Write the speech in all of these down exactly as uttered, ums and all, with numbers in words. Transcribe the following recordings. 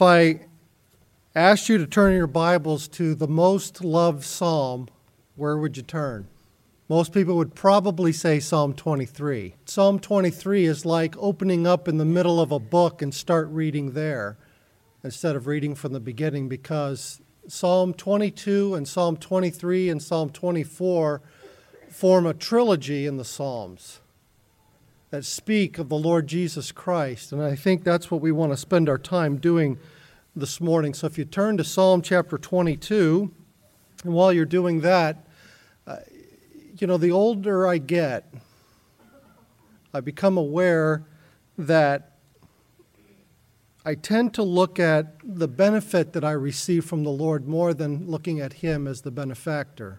If I asked you to turn your Bibles to the most loved psalm, where would you turn? Most people would probably say Psalm twenty-three. Psalm twenty-three is like opening up in the middle of a book and start reading there instead of reading from the beginning, because Psalm twenty-two and Psalm twenty-three and Psalm twenty-four form a trilogy in the Psalms that speak of the Lord Jesus Christ. And I think that's what we want to spend our time doing this morning. So if you turn to Psalm chapter twenty-two, and while you're doing that, uh, you know, the older I get, I become aware that I tend to look at the benefit that I receive from the Lord more than looking at Him as the benefactor.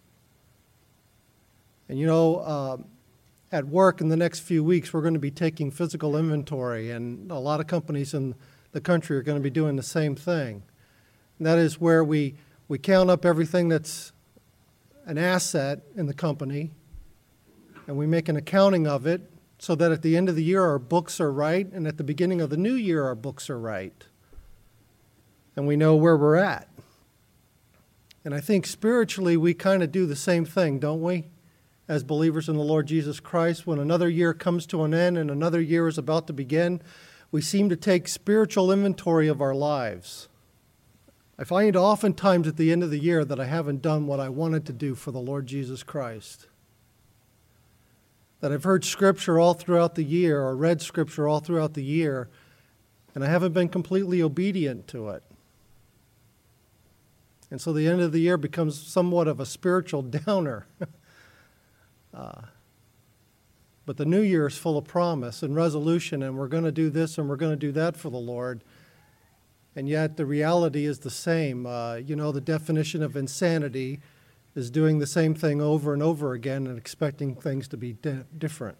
And you know, uh, at work in the next few weeks, we're going to be taking physical inventory, and a lot of companies in the country are going to be doing the same thing. And that is where we, we count up everything that's an asset in the company, and we make an accounting of it so that at the end of the year our books are right, and at the beginning of the new year our books are right. And we know where we're at. And I think spiritually we kind of do the same thing, don't we? As believers in the Lord Jesus Christ, when another year comes to an end and another year is about to begin, we seem to take spiritual inventory of our lives. I find oftentimes at the end of the year that I haven't done what I wanted to do for the Lord Jesus Christ. That I've heard Scripture all throughout the year or read Scripture all throughout the year, and I haven't been completely obedient to it. And so the end of the year becomes somewhat of a spiritual downer. Uh, but the new year is full of promise and resolution, and we're going to do this and we're going to do that for the Lord. And yet the reality is the same. Uh, you know, the definition of insanity is doing the same thing over and over again and expecting things to be di- different.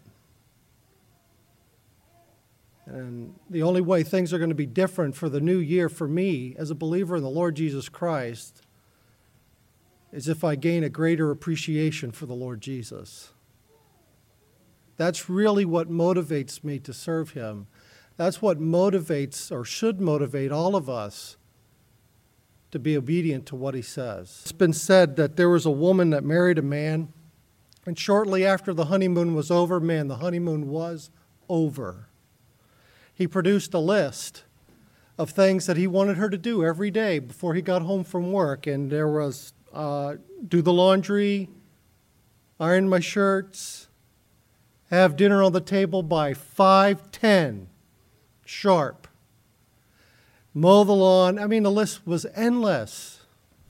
And the only way things are going to be different for the new year for me as a believer in the Lord Jesus Christ is if I gain a greater appreciation for the Lord Jesus. That's really what motivates me to serve Him. That's what motivates or should motivate all of us to be obedient to what He says. It's been said that there was a woman that married a man, and shortly after the honeymoon was over, man, the honeymoon was over. He produced a list of things that he wanted her to do every day before he got home from work, and there was Uh, do the laundry, iron my shirts, have dinner on the table by five ten sharp, mow the lawn. I mean, the list was endless.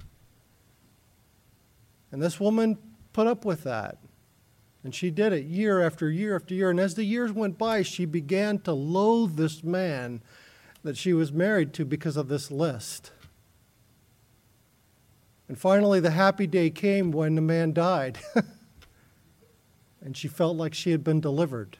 And this woman put up with that. And she did it year after year after year. And as the years went by, she began to loathe this man that she was married to because of this list. And finally, the happy day came when the man died. And she felt like she had been delivered.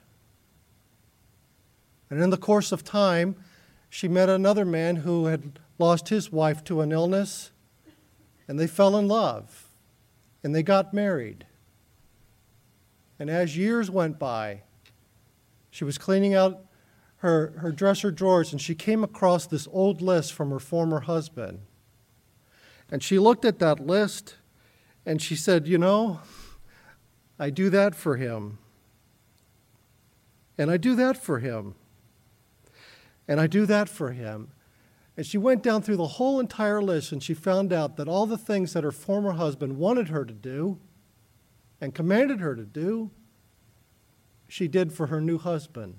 And in the course of time, she met another man who had lost his wife to an illness, and they fell in love, and they got married. And as years went by, she was cleaning out her, her dresser drawers, and she came across this old list from her former husband. And she looked at that list and she said, you know, I do that for him. And I do that for him. And I do that for him. And she went down through the whole entire list, and she found out that all the things that her former husband wanted her to do and commanded her to do, she did for her new husband.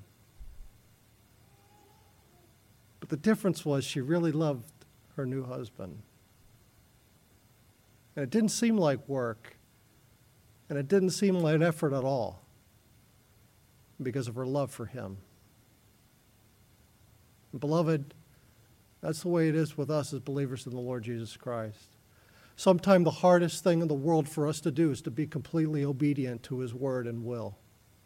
But the difference was she really loved her new husband. And it didn't seem like work, and it didn't seem like effort at all because of her love for him. And beloved, that's the way it is with us as believers in the Lord Jesus Christ. Sometimes the hardest thing in the world for us to do is to be completely obedient to His word and will.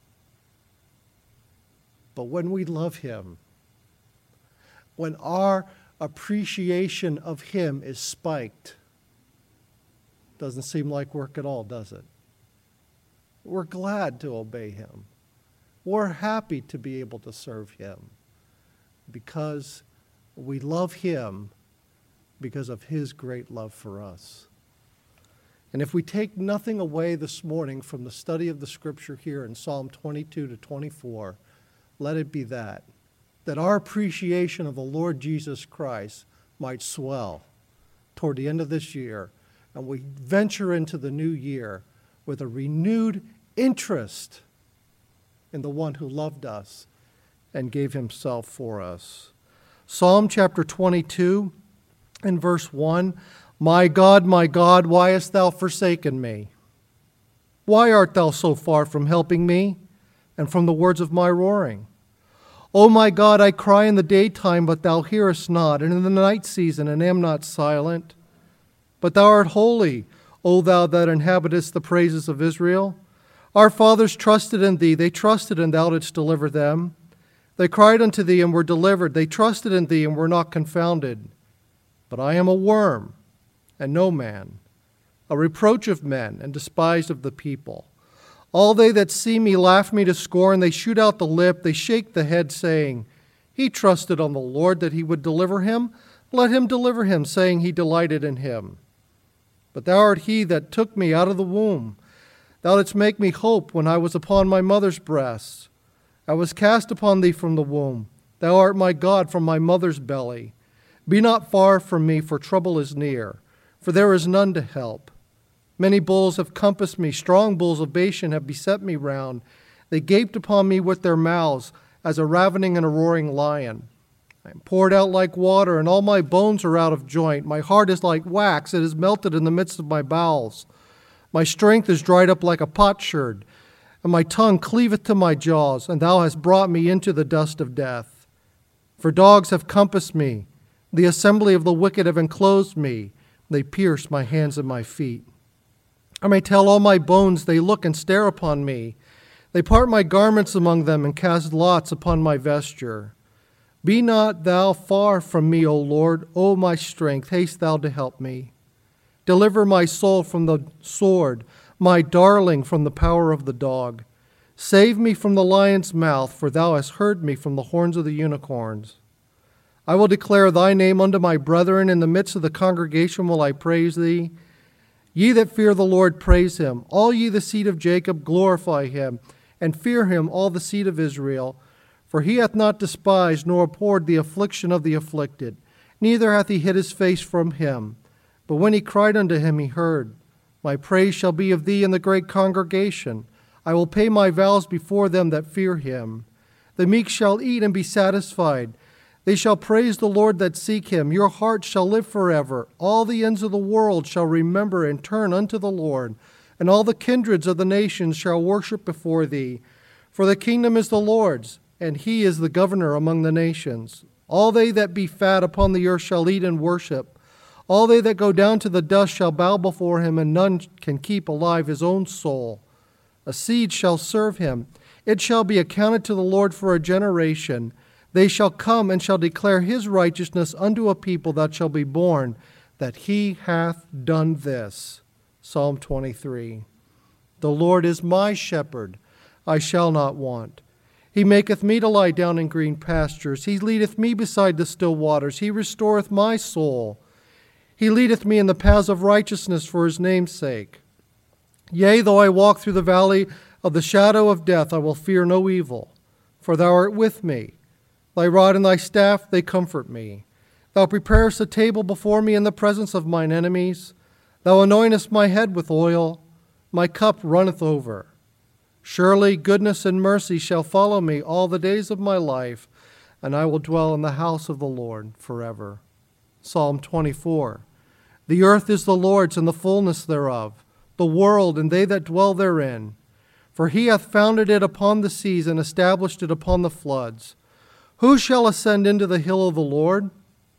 But when we love Him, when our appreciation of Him is spiked, doesn't seem like work at all, does it? We're glad to obey Him. We're happy to be able to serve Him because We love him because of his great love for us. And if we take nothing away this morning from the study of the scripture here in Psalm twenty-two to twenty-four, let it be that, that our appreciation of the Lord Jesus Christ might swell toward the end of this year, and we venture into the new year with a renewed interest in the one who loved us and gave himself for us. Psalm chapter twenty-two and verse one, My God, my God, why hast thou forsaken me? Why art thou so far from helping me and from the words of my roaring? O my God, I cry in the daytime, but thou hearest not, and in the night season, and am not silent. But thou art holy, O thou that inhabitest the praises of Israel. Our fathers trusted in thee, they trusted, and thou didst deliver them. They cried unto thee, and were delivered. They trusted in thee, and were not confounded. But I am a worm, and no man, a reproach of men, and despised of the people. All they that see me laugh me to scorn. They shoot out the lip, they shake the head, saying, He trusted on the Lord that he would deliver him. Let him deliver him, saying he delighted in him. But thou art he that took me out of the womb. Thou didst make me hope when I was upon my mother's breast. I was cast upon thee from the womb. Thou art my God from my mother's belly. Be not far from me, for trouble is near, for there is none to help. Many bulls have compassed me, strong bulls of Bashan have beset me round. They gaped upon me with their mouths, as a ravening and a roaring lion. I am poured out like water, and all my bones are out of joint. My heart is like wax, it is melted in the midst of my bowels. My strength is dried up like a potsherd, and my tongue cleaveth to my jaws, and thou hast brought me into the dust of death. For dogs have compassed me, the assembly of the wicked have enclosed me. They pierce my hands and my feet. I may tell all my bones, they look and stare upon me. They part my garments among them and cast lots upon my vesture. Be not thou far from me, O Lord, O my strength, haste thou to help me. Deliver my soul from the sword, my darling from the power of the dog. Save me from the lion's mouth, for thou hast heard me from the horns of the unicorns. I will declare thy name unto my brethren. In the midst of the congregation will I praise thee. Ye that fear the Lord, praise him. All ye the seed of Jacob, glorify him, and fear him, all the seed of Israel. For he hath not despised nor abhorred the affliction of the afflicted, neither hath he hid his face from him. But when he cried unto him, he heard. My praise shall be of thee in the great congregation. I will pay my vows before them that fear him. The meek shall eat and be satisfied. They shall praise the Lord that seek him. Your heart shall live forever. All the ends of the world shall remember and turn unto the Lord, and all the kindreds of the nations shall worship before thee. For the kingdom is the Lord's, and he is the governor among the nations. All they that be fat upon the earth shall eat and worship. All they that go down to the dust shall bow before him, and none can keep alive his own soul. A seed shall serve him. It shall be accounted to the Lord for a generation. They shall come and shall declare his righteousness unto a people that shall be born, that he hath done this. Psalm twenty-three. The Lord is my shepherd, I shall not want. He maketh me to lie down in green pastures. He leadeth me beside the still waters. He restoreth my soul. He leadeth me in the paths of righteousness for his name's sake. Yea, though I walk through the valley of the shadow of death, I will fear no evil, for thou art with me. Thy rod and thy staff, they comfort me. Thou preparest a table before me in the presence of mine enemies. Thou anointest my head with oil. My cup runneth over. Surely goodness and mercy shall follow me all the days of my life, and I will dwell in the house of the Lord forever. Psalm twenty-four. The earth is the Lord's and the fullness thereof, the world and they that dwell therein. For he hath founded it upon the seas and established it upon the floods. Who shall ascend into the hill of the Lord?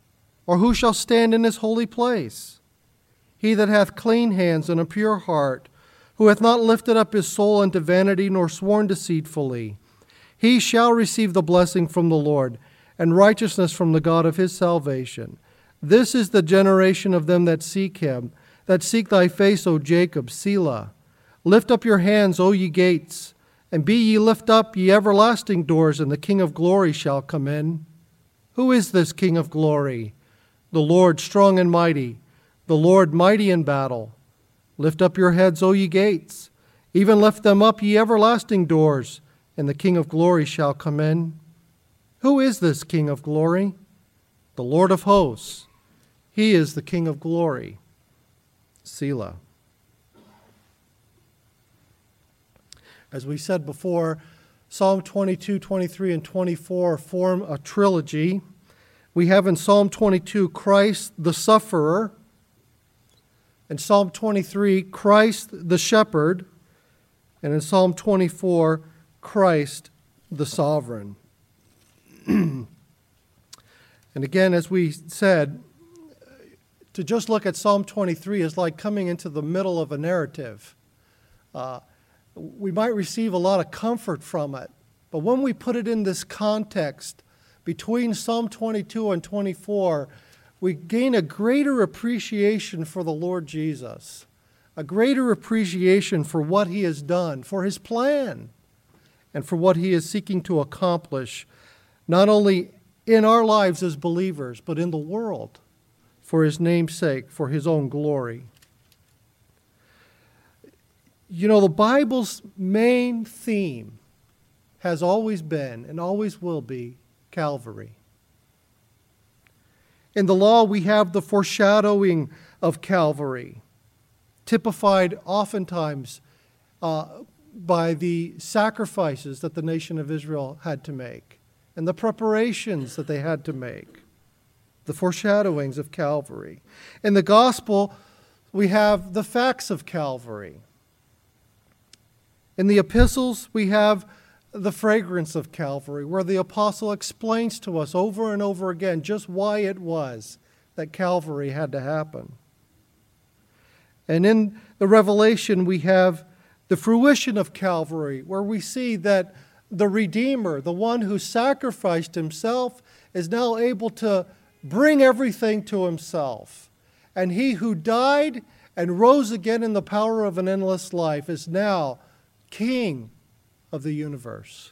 Or who shall stand in his holy place? He that hath clean hands and a pure heart, who hath not lifted up his soul unto vanity, nor sworn deceitfully, he shall receive the blessing from the Lord, and righteousness from the God of his salvation. This is the generation of them that seek him, that seek thy face, O Jacob, Selah. Lift up your hands, O ye gates, and be ye lift up, ye everlasting doors, and the King of glory shall come in. Who is this King of glory? The Lord strong and mighty, the Lord mighty in battle. Lift up your heads, O ye gates, even lift them up, ye everlasting doors, and the King of glory shall come in. Who is this King of glory? The Lord of hosts. He is the King of glory. Selah. As we said before, Psalm twenty-two, twenty-three, and twenty-four form a trilogy. We have in Psalm twenty-two, Christ the sufferer. In Psalm twenty-three, Christ the shepherd. And in Psalm twenty-four, Christ the sovereign. And again, as we said, to just look at Psalm twenty-three is like coming into the middle of a narrative. Uh, we might receive a lot of comfort from it, but when we put it in this context between Psalm twenty-two and twenty-four, we gain a greater appreciation for the Lord Jesus, a greater appreciation for what he has done, for his plan, and for what he is seeking to accomplish, not only in our lives as believers, but in the world, for his name's sake, for his own glory. You know, the Bible's main theme has always been and always will be Calvary. In the law, we have the foreshadowing of Calvary, typified oftentimes uh, by the sacrifices that the nation of Israel had to make and the preparations that they had to make, the foreshadowings of Calvary. In the gospel, we have the facts of Calvary. In the epistles, we have the fragrance of Calvary, where the apostle explains to us over and over again just why it was that Calvary had to happen. And in the Revelation, we have the fruition of Calvary, where we see that the Redeemer, the one who sacrificed himself, is now able to bring everything to himself. And he who died and rose again in the power of an endless life is now King of the universe.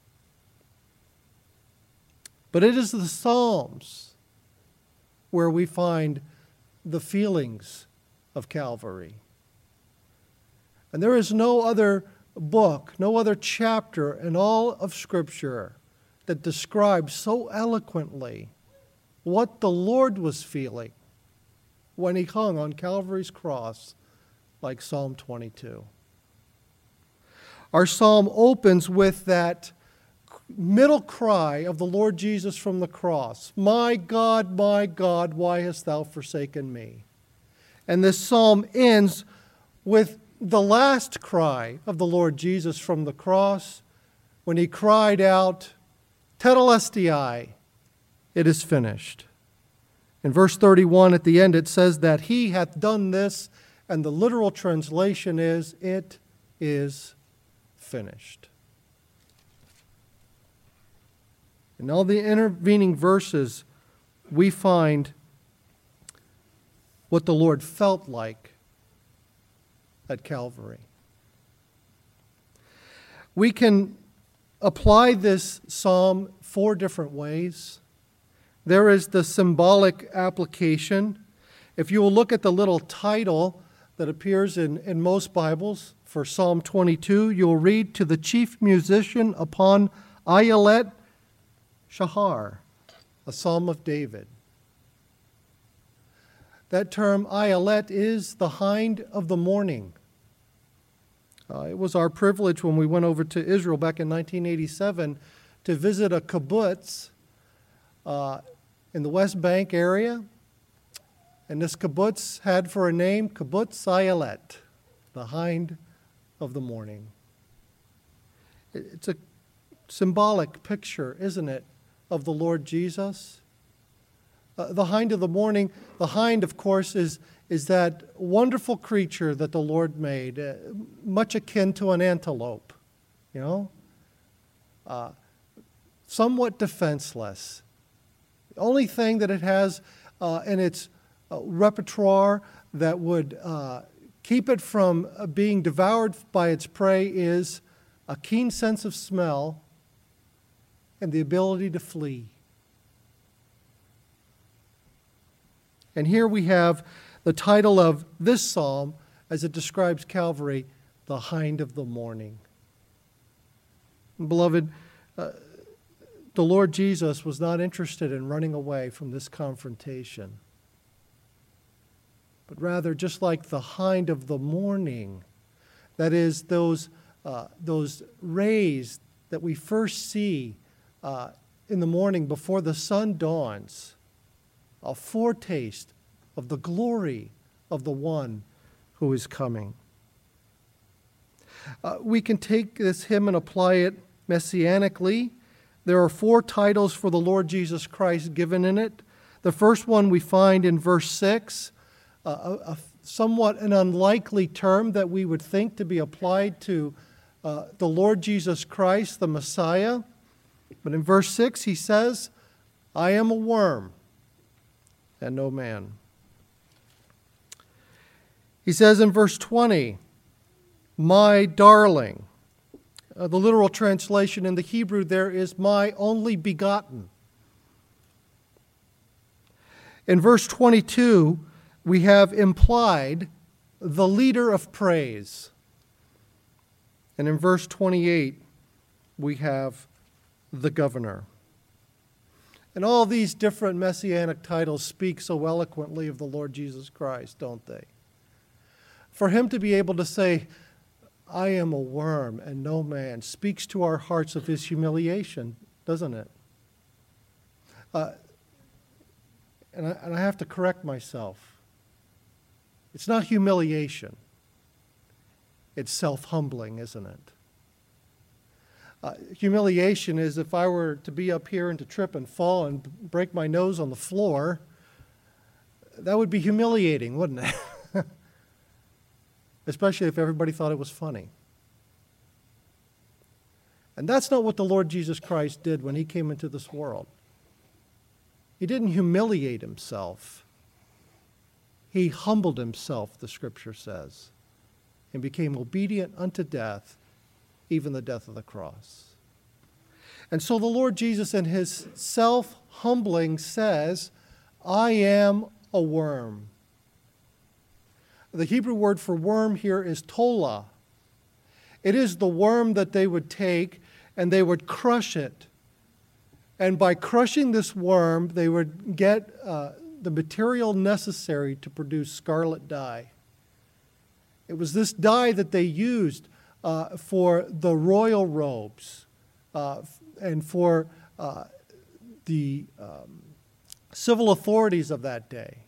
But it is the Psalms where we find the feelings of Calvary. And there is no other book, no other chapter in all of Scripture that describes so eloquently what the Lord was feeling when he hung on Calvary's cross like Psalm twenty-two. Our psalm opens with that middle cry of the Lord Jesus from the cross. My God, my God, why hast thou forsaken me? And this psalm ends with the last cry of the Lord Jesus from the cross when he cried out, Tetelestai, it is finished. In verse thirty-one at the end it says that he hath done this, and the literal translation is, it is finished. In all the intervening verses, we find what the Lord felt like at Calvary. We can apply this psalm four different ways. There is the symbolic application. If you will look at the little title that appears in, in most Bibles for Psalm twenty-two, you'll read, to the chief musician upon Ayelet Shahar, a psalm of David. That term, Ayelet, is the hind of the morning. Uh, it was our privilege when we went over to Israel back in nineteen eighty-seven to visit a kibbutz uh, in the West Bank area. And this kibbutz had for a name Kibbutz Ayelet, the hind of the morning. It's a symbolic picture, isn't it, of the Lord Jesus? Uh, the hind of the morning, the hind, of course, is, is that wonderful creature that the Lord made, uh, much akin to an antelope, you know? Uh, somewhat defenseless. The only thing that it has uh, in its uh, repertoire that would uh, keep it from uh, being devoured by its prey is a keen sense of smell and the ability to flee. And here we have the title of this psalm, as it describes Calvary, the hind of the morning. Beloved, uh, the Lord Jesus was not interested in running away from this confrontation, but rather, just like the hind of the morning, that is, those, uh, those rays that we first see uh, in the morning before the sun dawns, a foretaste of the glory of the one who is coming. Uh, we can take this hymn and apply it messianically. There are four titles for the Lord Jesus Christ given in it. The first one we find in verse six, uh, a, a somewhat an unlikely term that we would think to be applied to uh, the Lord Jesus Christ, the Messiah. But in verse six he says, I am a worm and no man. He says in verse twenty, my darling. Uh, the literal translation in the Hebrew there is my only begotten. In verse twenty-two, we have implied the leader of praise. And in verse twenty-eight, we have the governor. And all these different messianic titles speak so eloquently of the Lord Jesus Christ, don't they? For him to be able to say, I am a worm and no man, speaks to our hearts of his humiliation, doesn't it? Uh, and, I, and I have to correct myself. It's not humiliation. It's self-humbling, isn't it? Uh, humiliation is if I were to be up here and to trip and fall and break my nose on the floor, that would be humiliating, wouldn't it? Especially if everybody thought it was funny. And that's not what the Lord Jesus Christ did when he came into this world. He didn't humiliate himself. He humbled himself, the Scripture says, and became obedient unto death, even the death of the cross. And so the Lord Jesus, in his self-humbling, says, I am a worm. The Hebrew word for worm here is tola. It is the worm that they would take and they would crush it. And by crushing this worm, they would get uh, the material necessary to produce scarlet dye. It was this dye that they used uh, for the royal robes uh, and for uh, the um, civil authorities of that day.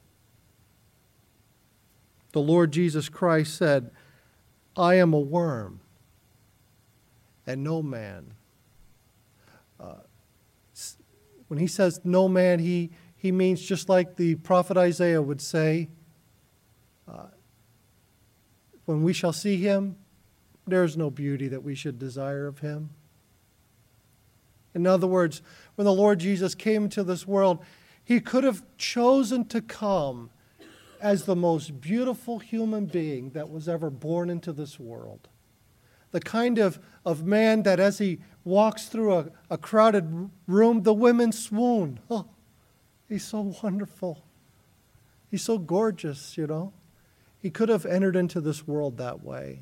The Lord Jesus Christ said, I am a worm and no man. Uh, when he says no man, he, he means just like the prophet Isaiah would say, uh, when we shall see him, there is no beauty that we should desire of him. In other words, when the Lord Jesus came into this world, he could have chosen to come as the most beautiful human being that was ever born into this world. The kind of, of man that as he walks through a, a crowded room, the women swoon. Oh, he's so wonderful. He's so gorgeous, you know. He could have entered into this world that way.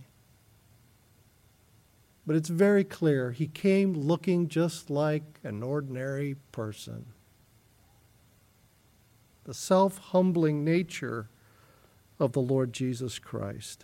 But it's very clear he came looking just like an ordinary person. The self-humbling nature of the Lord Jesus Christ.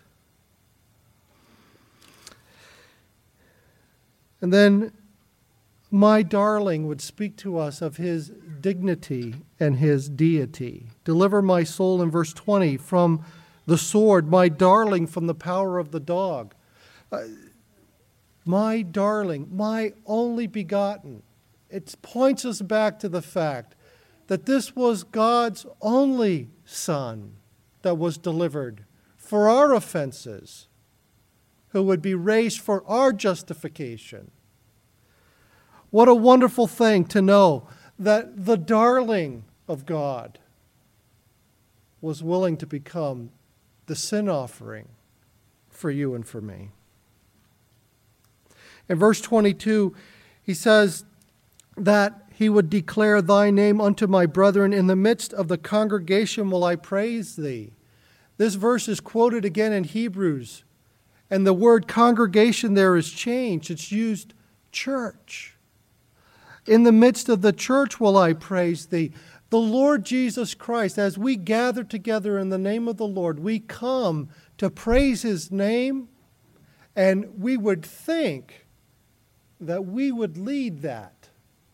And then, my darling would speak to us of his dignity and his deity. Deliver my soul, in verse twenty, from the sword, my darling from the power of the dog. Uh, my darling, my only begotten. It points us back to the fact that this was God's only Son that was delivered for our offenses, who would be raised for our justification. What a wonderful thing to know that the darling of God was willing to become the sin offering for you and for me. In verse twenty-two, he says that he would declare thy name unto my brethren. In the midst of the congregation will I praise thee. This verse is quoted again in Hebrews, and the word congregation there is changed. It's used church. In the midst of the church will I praise thee. The Lord Jesus Christ, as we gather together in the name of the Lord, we come to praise his name, and we would think that we would lead that.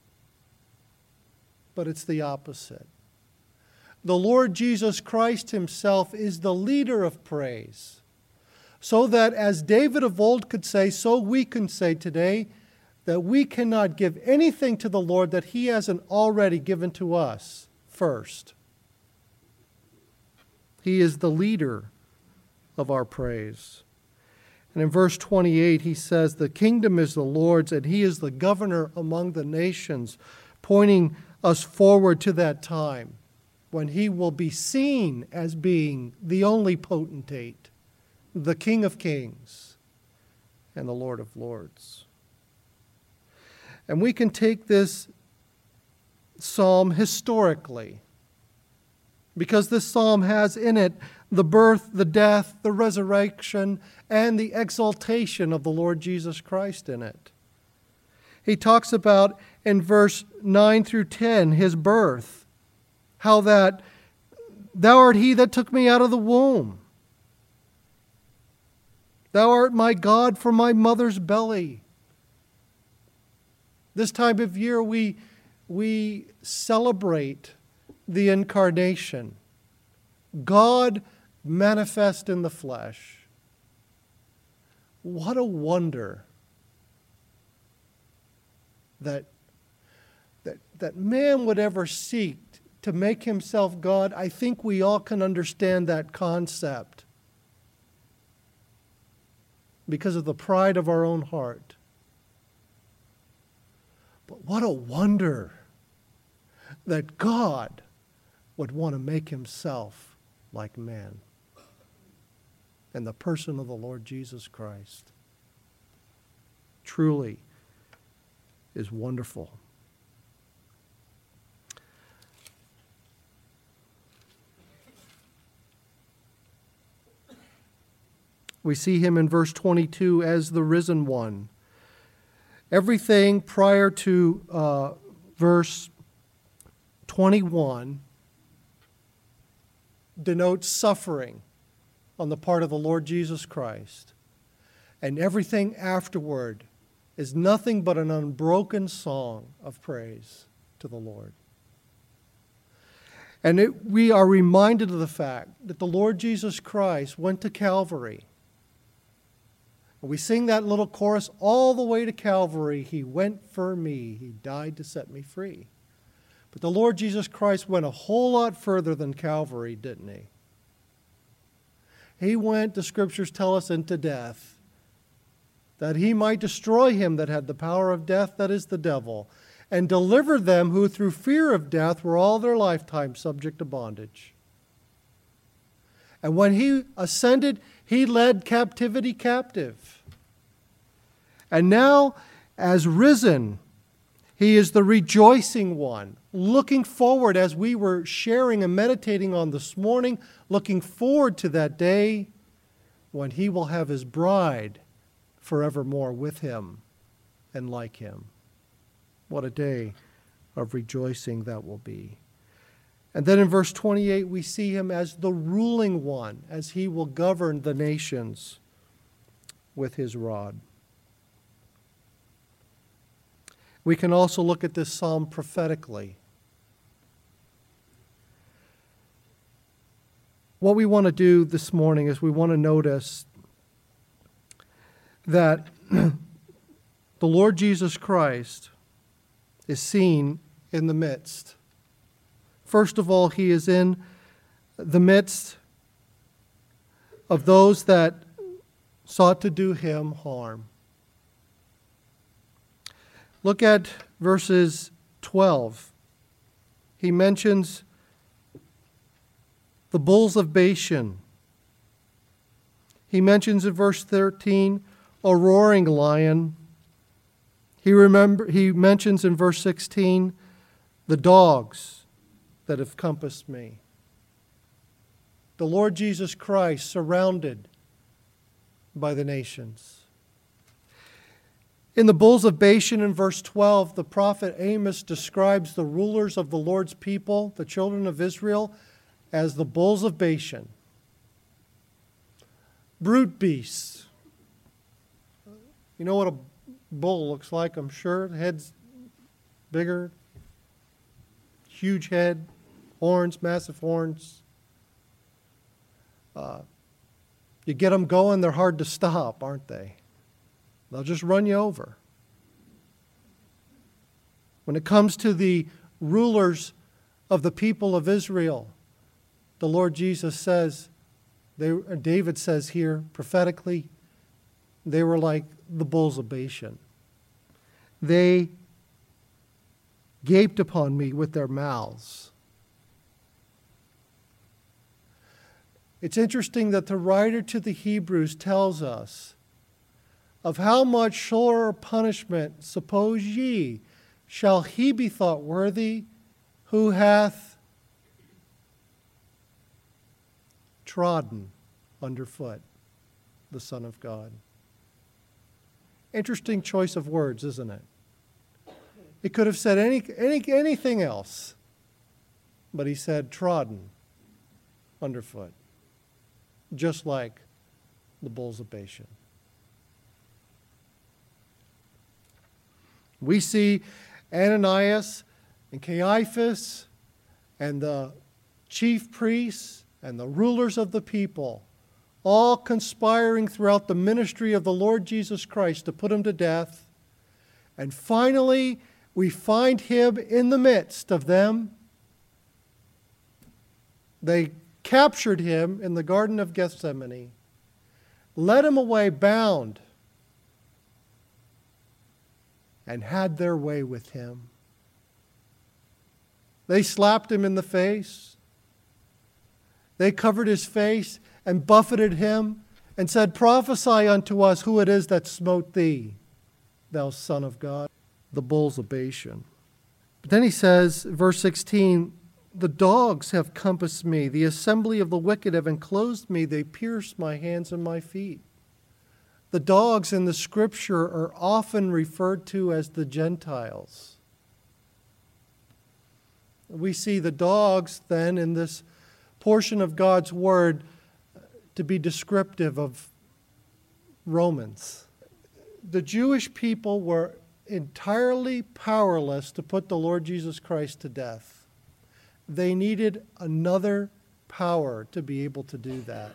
But it's the opposite. The Lord Jesus Christ himself is the leader of praise. So that as David of old could say, so we can say today that we cannot give anything to the Lord that he hasn't already given to us first. He is the leader of our praise. And in verse twenty-eight, he says, the kingdom is the Lord's, and he is the governor among the nations, pointing us forward to that time when he will be seen as being the only potentate, the King of kings, and the Lord of lords. And we can take this psalm historically, because this psalm has in it the birth, the death, the resurrection, and the exaltation of the Lord Jesus Christ in it. He talks about in verse nine through ten his birth, how that thou art he that took me out of the womb. Thou art my God from my mother's belly. This time of year we, we celebrate the incarnation. God manifest in the flesh. What a wonder that, that, that man would ever seek to make himself God. I think we all can understand that concept because of the pride of our own heart. But what a wonder that God would want to make himself like man in the person of the Lord Jesus Christ. Truly is wonderful. We see him in verse twenty-two as the risen one. Everything prior to uh, verse twenty-one denotes suffering on the part of the Lord Jesus Christ. And everything afterward is nothing but an unbroken song of praise to the Lord. And it, we are reminded of the fact that the Lord Jesus Christ went to Calvary. We sing that little chorus all the way to Calvary. He went for me. He died to set me free. But the Lord Jesus Christ went a whole lot further than Calvary, didn't he? He went, the scriptures tell us, into death, that he might destroy him that had the power of death, that is the devil, and deliver them who through fear of death were all their lifetime subject to bondage. And when he ascended, he led captivity captive. And now, as risen, he is the rejoicing one, looking forward, as we were sharing and meditating on this morning, looking forward to that day when he will have his bride forevermore with him and like him. What a day of rejoicing that will be. And then in verse twenty-eight, we see him as the ruling one, as he will govern the nations with his rod. We can also look at this psalm prophetically. What we want to do this morning is we want to notice that the Lord Jesus Christ is seen in the midst. First of all, he is in the midst of those that sought to do him harm. Look at verses twelve. He mentions the bulls of Bashan. He mentions in verse thirteen a roaring lion. He remember he mentions in verse sixteen The dogs that have compassed me. The Lord Jesus Christ surrounded by the nations. In the bulls of Bashan in verse twelve, the prophet Amos describes the rulers of the Lord's people, the children of Israel, as the bulls of Bashan. Brute beasts. You know what a bull looks like, I'm sure. The head's bigger, huge head, horns, massive horns. Uh, you get them going, they're hard to stop, aren't they? They'll just run you over. When it comes to the rulers of the people of Israel, the Lord Jesus says, they, David says here prophetically, they were like the bulls of Bashan. They gaped upon me with their mouths. It's interesting that the writer to the Hebrews tells us of how much sorer punishment, suppose ye, shall he be thought worthy who hath trodden underfoot the Son of God. Interesting choice of words, isn't it? He could have said any, any, anything else, but he said trodden underfoot, just like the bulls of Bashan. We see Ananias and Caiaphas and the chief priests and the rulers of the people all conspiring throughout the ministry of the Lord Jesus Christ to put him to death. And finally, we find him in the midst of them. They captured him in the Garden of Gethsemane, led him away bound, and had their way with him. They slapped him in the face. They covered his face and buffeted him and said, prophesy unto us who it is that smote thee, thou Son of God. The bulls of Bashan. But then he says, verse sixteen, the dogs have compassed me, the assembly of the wicked have enclosed me, they pierced my hands and my feet. The dogs in the scripture are often referred to as the Gentiles. We see the dogs then in this portion of God's word to be descriptive of Romans. The Jewish people were entirely powerless to put the Lord Jesus Christ to death. They needed another power to be able to do that.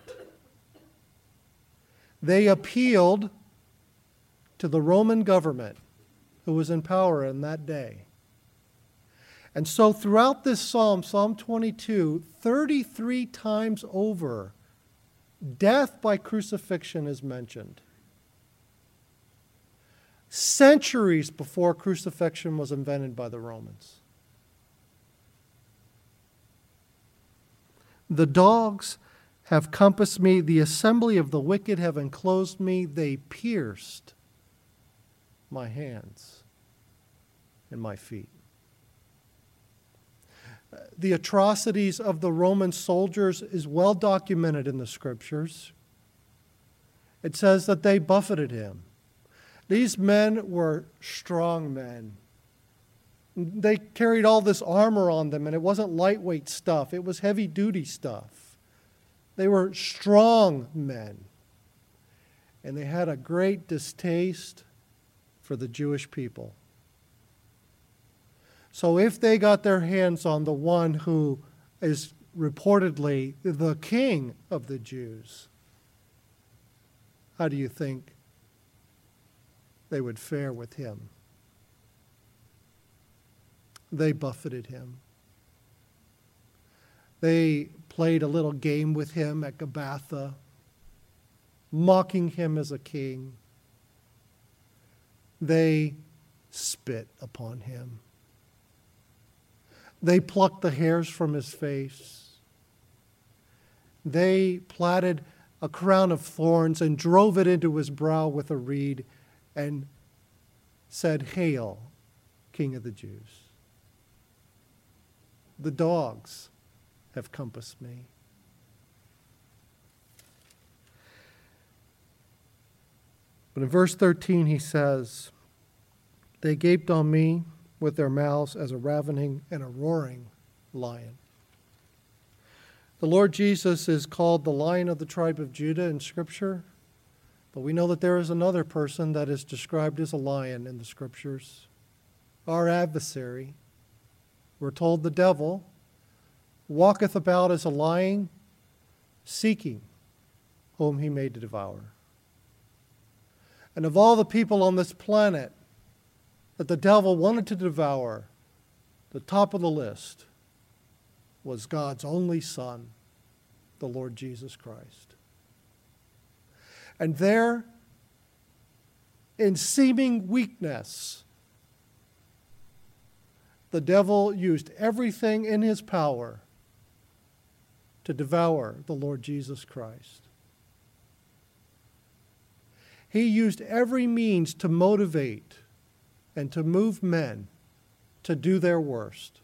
They appealed to the Roman government who was in power in that day. And so throughout this psalm, Psalm twenty-two, thirty-three times over, death by crucifixion is mentioned. Centuries before crucifixion was invented by the Romans. The dogs have compassed me, the assembly of the wicked have enclosed me, they pierced my hands and my feet. The atrocities of the Roman soldiers is well documented in the scriptures. It says that they buffeted him. These men were strong men. They carried all this armor on them, and it wasn't lightweight stuff. It was heavy-duty stuff. They were strong men. And they had a great distaste for the Jewish people. So if they got their hands on the one who is reportedly the king of the Jews, how do you think they would fare with him? They buffeted him. They played a little game with him at Gabbatha, mocking him as a king. They spit upon him. They plucked the hairs from his face. They plaited a crown of thorns and drove it into his brow with a reed and said, "Hail, King of the Jews." The dogs have compassed me. But in verse thirteen he says, they gaped on me with their mouths as a ravening and a roaring lion. The Lord Jesus is called the Lion of the tribe of Judah in Scripture, but we know that there is another person that is described as a lion in the Scriptures. Our adversary, we're told the devil, walketh about as a lion, seeking whom he may devour. And of all the people on this planet that the devil wanted to devour, the top of the list was God's only Son, the Lord Jesus Christ. And there, in seeming weakness, the devil used everything in his power to devour the Lord Jesus Christ. He used every means to motivate and to move men to do their worst.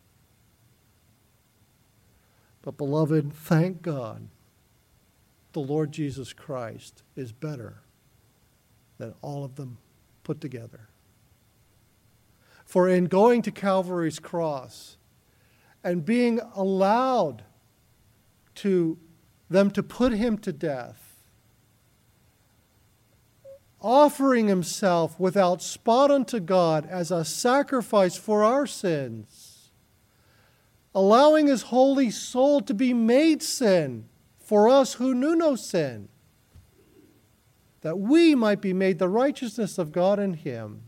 But beloved, thank God, the Lord Jesus Christ is better than all of them put together. For in going to Calvary's cross and being allowed to them to put him to death, offering himself without spot unto God as a sacrifice for our sins, allowing his holy soul to be made sin for us who knew no sin, that we might be made the righteousness of God in him.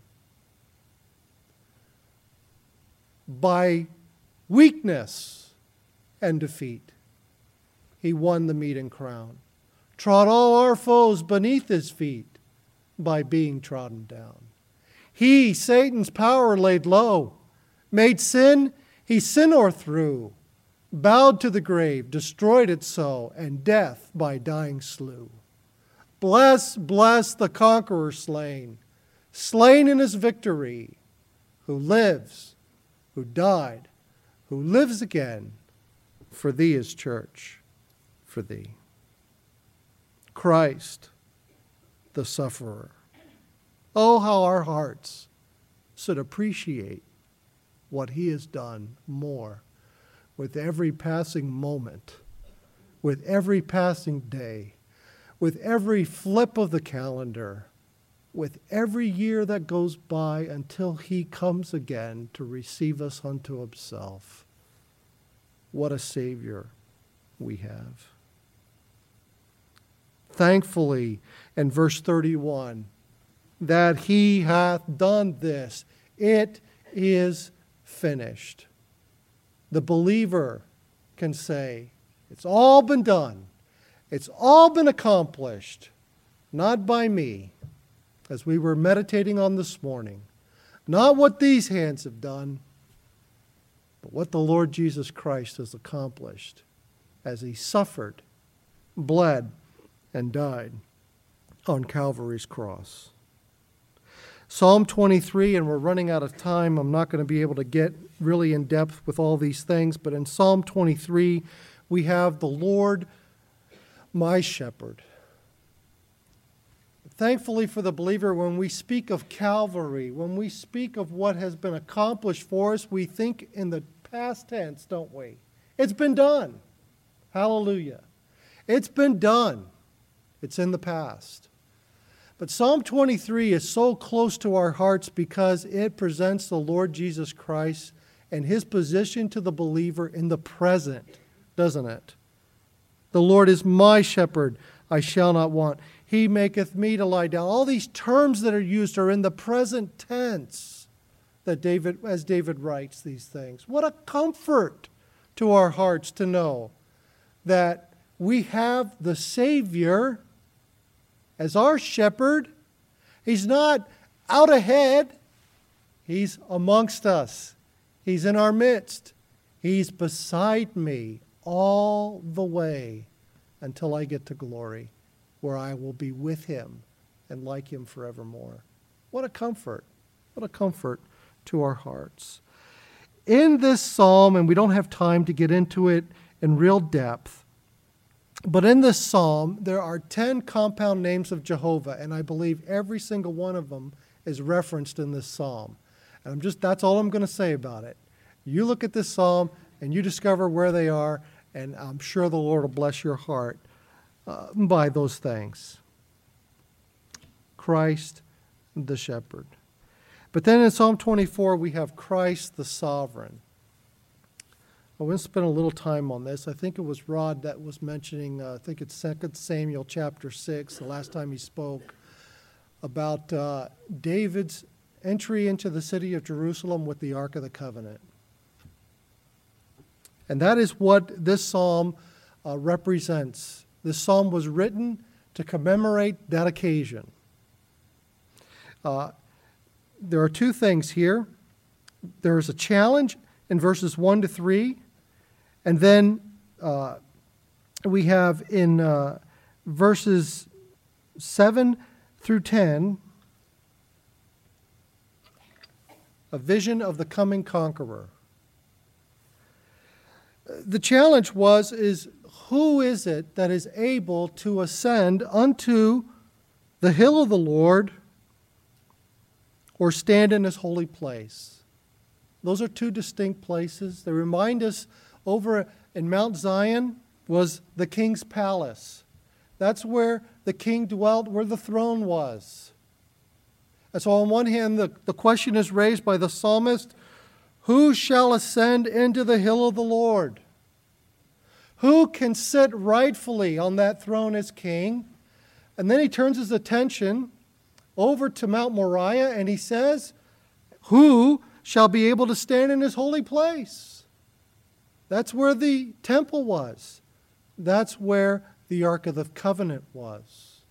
By weakness and defeat, he won the meat and crown, trod all our foes beneath his feet, by being trodden down. He, Satan's power, laid low, made sin, he sin o'erthrew, bowed to the grave, destroyed it so, and death by dying slew. Bless, bless the conqueror slain, slain in his victory, who lives, who died, who lives again, for thee is church, for thee. Christ, the sufferer. Oh, how our hearts should appreciate what he has done more with every passing moment, with every passing day, with every flip of the calendar, with every year that goes by until he comes again to receive us unto himself. What a Savior we have. Thankfully, in verse thirty-one, that he hath done this. It is finished. The believer can say, it's all been done. It's all been accomplished. Not by me, as we were meditating on this morning. Not what these hands have done, but what the Lord Jesus Christ has accomplished as he suffered, bled, and died on Calvary's cross. Psalm twenty-three, and we're running out of time. I'm not going to be able to get really in depth with all these things, but in Psalm twenty-three, we have the Lord, my shepherd. Thankfully for the believer, when we speak of Calvary, when we speak of what has been accomplished for us, we think in the past tense, don't we? It's been done. Hallelujah. It's been done. It's in the past. But Psalm twenty-three is so close to our hearts because it presents the Lord Jesus Christ and his position to the believer in the present, doesn't it? The Lord is my shepherd, I shall not want. He maketh me to lie down. All these terms that are used are in the present tense, that David, as David writes these things. What a comfort to our hearts to know that we have the Savior as our shepherd. He's not out ahead. He's amongst us. He's in our midst. He's beside me all the way until I get to glory, where I will be with him and like him forevermore. What a comfort. What a comfort to our hearts. in this psalm, and we don't have time to get into it in real depth, but in this psalm, there are ten compound names of Jehovah, and I believe every single one of them is referenced in this psalm. And I'm just, that's all I'm going to say about it. You look at this psalm, and you discover where they are, and I'm sure the Lord will bless your heart uh, by those things. Christ the shepherd. But then in Psalm twenty-four, we have Christ the sovereign. I want to spend a little time on this. I think it was Rod that was mentioning, uh, I think it's Second Samuel chapter six, the last time he spoke, about uh, David's entry into the city of Jerusalem with the Ark of the Covenant. And that is what this psalm uh, represents. This psalm was written to commemorate that occasion. Uh, there are two things here. There is a challenge in verses one to three, and then uh, we have in uh, verses seven through ten a vision of the coming conqueror. The challenge was, is who is it that is able to ascend unto the hill of the Lord or stand in his holy place? Those are two distinct places. They remind us over in Mount Zion was the king's palace. That's where the king dwelt, where the throne was. And so on one hand, the, the question is raised by the psalmist, who shall ascend into the hill of the Lord? Who can sit rightfully on that throne as king? And then he turns his attention over to Mount Moriah and he says, who shall be able to stand in his holy place? That's where the temple was. That's where the Ark of the Covenant was.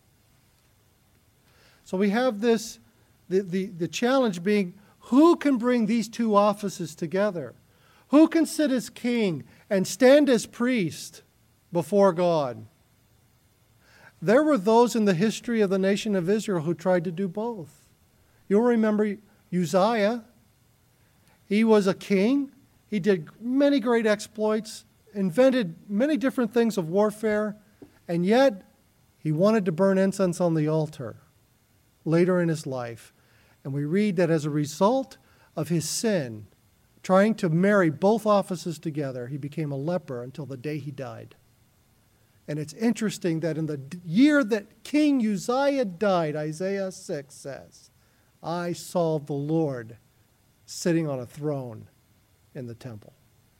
So we have this, the, the, the challenge being, who can bring these two offices together? Who can sit as king and stand as priest before God? There were those in the history of the nation of Israel who tried to do both. You'll remember Uzziah. He was a king. He did many great exploits, invented many different things of warfare, and yet he wanted to burn incense on the altar later in his life. And we read that as a result of his sin, trying to marry both offices together, he became a leper until the day he died. And it's interesting that in the year that King Uzziah died, Isaiah six says, I saw the Lord sitting on a throne in the temple.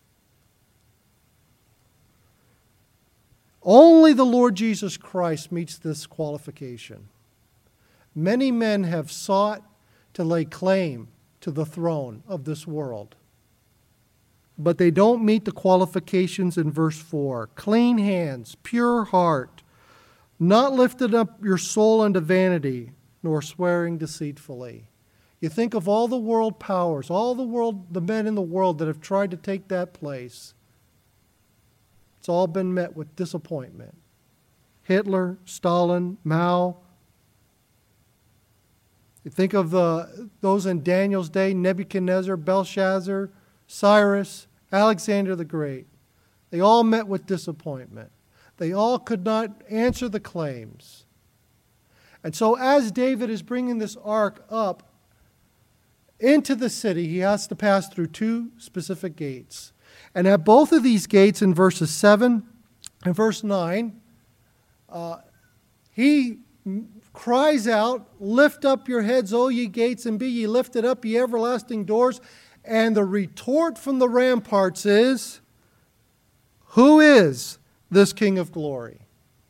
Only the Lord Jesus Christ meets this qualification. Many men have sought to lay claim to the throne of this world, but they don't meet the qualifications in verse four. Clean hands, pure heart, not lifted up your soul unto vanity, nor swearing deceitfully. You think of all the world powers, all the world, the men in the world that have tried to take that place. It's all been met with disappointment. Hitler, Stalin, Mao. You think of the, those in Daniel's day, Nebuchadnezzar, Belshazzar, Cyrus, Alexander the Great. They all met with disappointment. They all could not answer the claims. And so as David is bringing this ark up into the city, he has to pass through two specific gates. And at both of these gates in verses seven and verse nine, uh, he cries out, lift up your heads, O ye gates, and be ye lifted up, ye everlasting doors. And the retort from the ramparts is, who is this King of glory?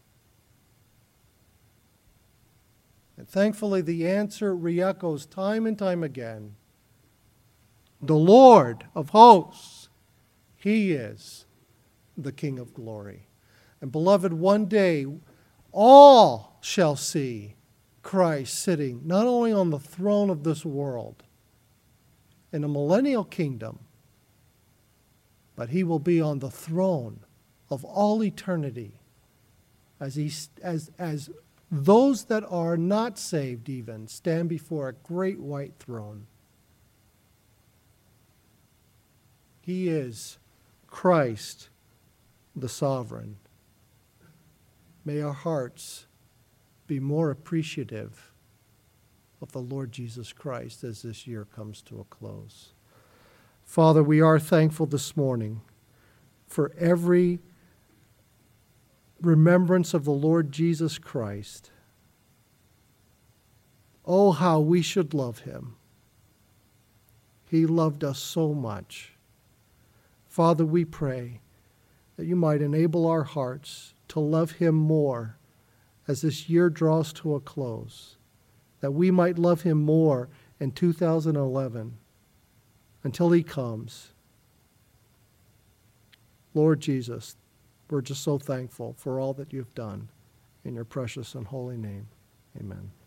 And thankfully the answer re-echoes time and time again. The Lord of hosts, he is the King of glory. And beloved, one day all shall see Christ sitting not only on the throne of this world in a millennial kingdom, but he will be on the throne of all eternity as, he, as, as those that are not saved even stand before a great white throne. He is Christ, the sovereign. May our hearts be more appreciative of the Lord Jesus Christ as this year comes to a close. Father, we are thankful this morning for every remembrance of the Lord Jesus Christ. Oh, how we should love him. He loved us so much. Father, we pray that you might enable our hearts to love him more as this year draws to a close, that we might love him more in two thousand eleven until he comes. Lord Jesus, we're just so thankful for all that you've done. In your precious and holy name, amen.